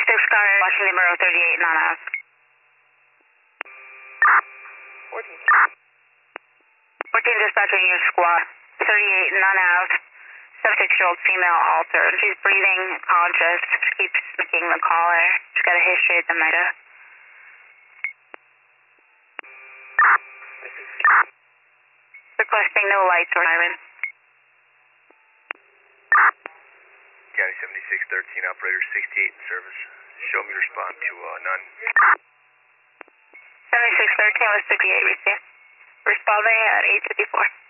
Scar, Washington Borough 38, non-out. 14 dispatching your squad, 38, non-out. 76-year-old female altered. She's breathing, conscious, keeps making the caller. She's got a history of dementia. Requesting no lights or sirens. County 7613, operator 68 in service. Show me respond to none. 7613 was 58, received. Responding at 854.